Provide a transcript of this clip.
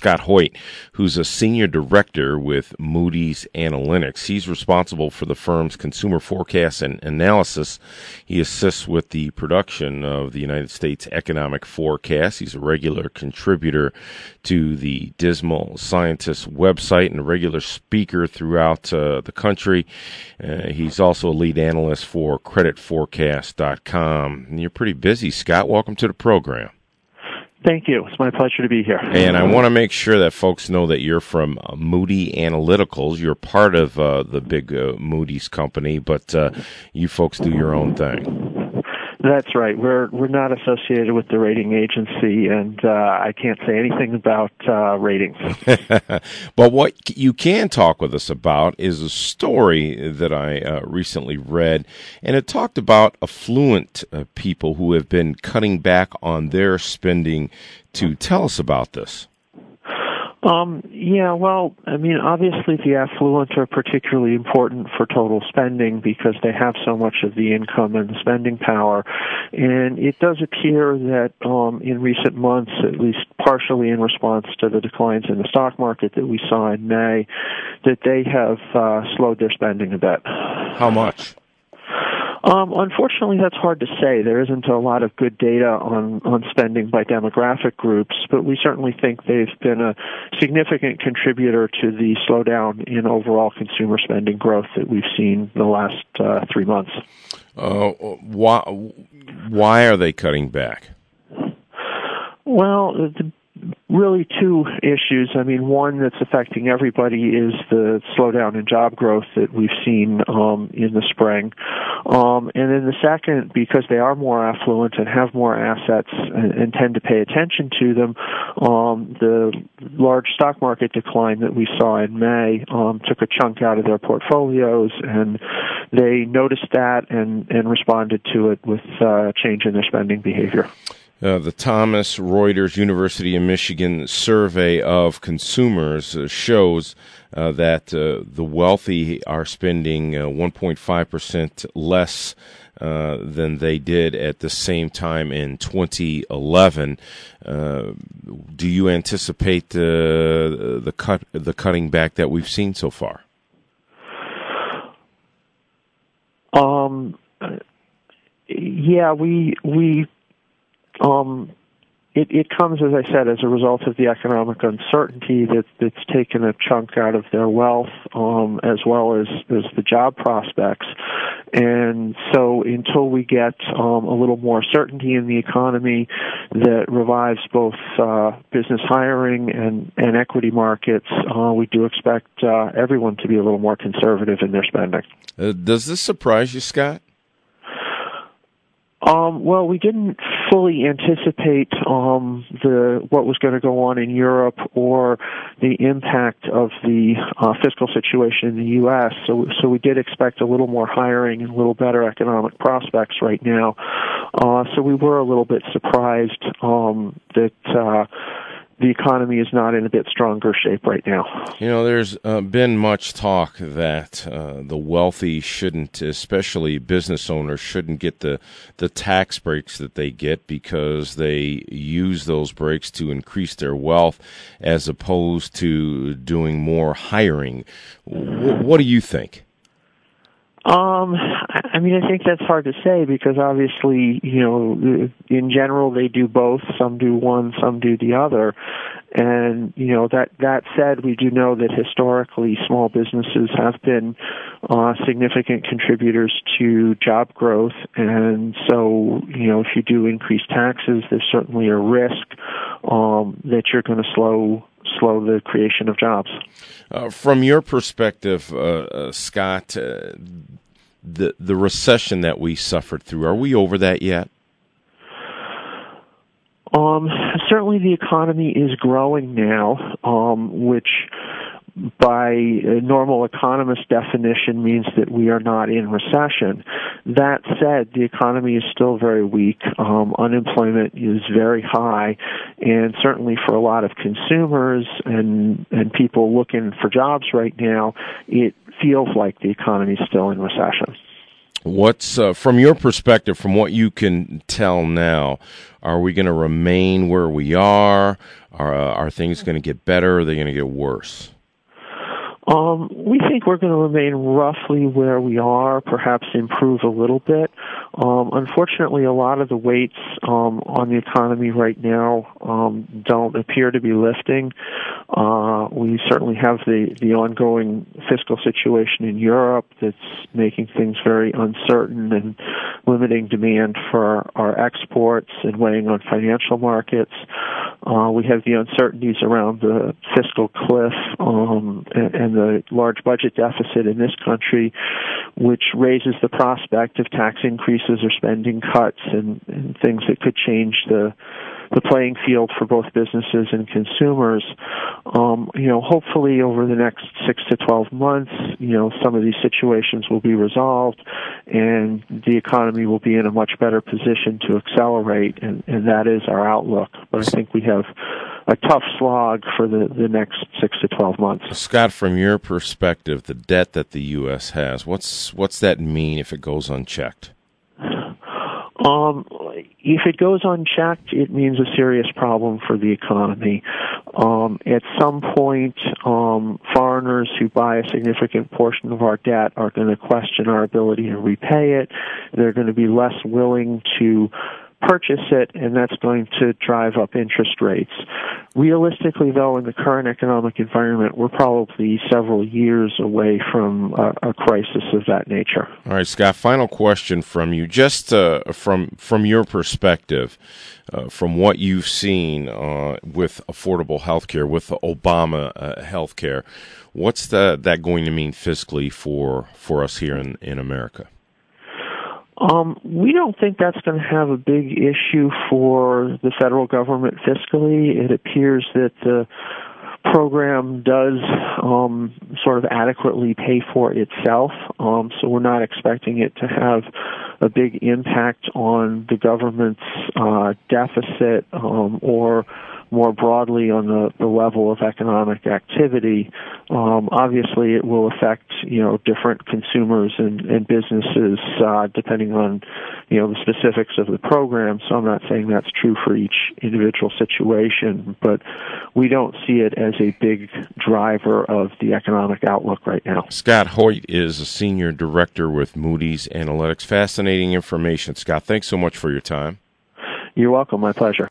Scott Hoyt, who's a senior director with Moody's Analytics. He's responsible for the firm's consumer forecasts and analysis. He assists with the production of the United States economic forecast. He's a regular contributor to the Dismal Scientist website and a regular speaker throughout the country. He's also a lead analyst for creditforecast.com. And you're pretty busy, Scott. Welcome to the program. Thank you. It's my pleasure to be here. And I want to make sure that folks know that you're from Moody Analyticals. You're part of the big Moody's company, but you folks do your own thing. That's right. We're not associated with the rating agency, and I can't say anything about ratings. But what you can talk with us about is a story that I recently read, and it talked about affluent people who have been cutting back on their spending. To tell us about this. Obviously the affluent are particularly important for total spending because they have so much of the income and the spending power. And it does appear that in recent months, at least partially in response to the declines in the stock market that we saw in May, that they have slowed their spending a bit. How much? Unfortunately, that's hard to say. There isn't a lot of good data on spending by demographic groups, but we certainly think they've been a significant contributor to the slowdown in overall consumer spending growth that we've seen the last 3 months. Why are they cutting back? Well, really two issues. One that's affecting everybody is the slowdown in job growth that we've seen in the spring. And then the second, because they are more affluent and have more assets and tend to pay attention to them, the large stock market decline that we saw in May took a chunk out of their portfolios, and they noticed that and responded to it with a change in their spending behavior. The Thomson Reuters University of Michigan survey of consumers shows that the wealthy are spending 1.5% less than they did at the same time in 2011. Do you anticipate the cutting back that we've seen so far? It comes, as I said, as a result of the economic uncertainty that's taken a chunk out of their wealth, as well as the job prospects. And so until we get a little more certainty in the economy that revives both business hiring and equity markets, we do expect everyone to be a little more conservative in their spending. Does this surprise you, Scott? Well, we didn't fully anticipate what was going to go on in Europe or the impact of the fiscal situation in the U.S. So we did expect a little more hiring and a little better economic prospects right now. So we were a little bit surprised that the economy is not in a bit stronger shape right now. There's been much talk that the wealthy shouldn't, especially business owners, shouldn't get the tax breaks that they get because they use those breaks to increase their wealth as opposed to doing more hiring. What do you think? I think that's hard to say because obviously, in general they do both. Some do one, some do the other. And, that said, we do know that historically small businesses have been significant contributors to job growth. And so, if you do increase taxes, there's certainly a risk that you're going to slow the creation of jobs. From your perspective, Scott, the recession that we suffered through, are we over that yet? Certainly the economy is growing now, which by a normal economist definition means that we are not in recession. That said, the economy is still very weak. Unemployment is very high, and certainly for a lot of consumers and people looking for jobs right now, it feels like the economy is still in recession. What's from your perspective, from what you can tell now, are we going to remain where we are? Are things going to get better, or are they going to get worse? We think we're going to remain roughly where we are, perhaps improve a little bit. Unfortunately, a lot of the weights on the economy right now don't appear to be lifting. We certainly have the ongoing fiscal situation in Europe that's making things very uncertain and limiting demand for our exports and weighing on financial markets. We have the uncertainties around the fiscal cliff and the large budget deficit in this country, which raises the prospect of tax increases or spending cuts and things that could change the playing field for both businesses and consumers. Hopefully over the next 6 to 12 months, some of these situations will be resolved and the economy will be in a much better position to accelerate, and that is our outlook. But I think we have a tough slog for the next 6 to 12 months. Scott, from your perspective, the debt that the U.S. has, what's that mean if it goes unchecked? If it goes unchecked, it means a serious problem for the economy. At some point, foreigners who buy a significant portion of our debt are going to question our ability to repay it. They're going to be less willing to purchase it, and that's going to drive up interest rates. Realistically, though, in the current economic environment, we're probably several years away from a crisis of that nature. All right, Scott, final question from you. Just from your perspective, from what you've seen with affordable health care, with Obama health care, what's that going to mean fiscally for us here in America? We don't think that's going to have a big issue for the federal government fiscally. It appears that the program does sort of adequately pay for itself, so we're not expecting it to have a big impact on the government's deficit or more broadly on the level of economic activity. Obviously, it will affect different consumers and businesses depending on the specifics of the program. So I'm not saying that's true for each individual situation, but we don't see it as a big driver of the economic outlook right now. Scott Hoyt is a senior director with Moody's Analytics. Fascinating information, Scott. Thanks so much for your time. You're welcome. My pleasure.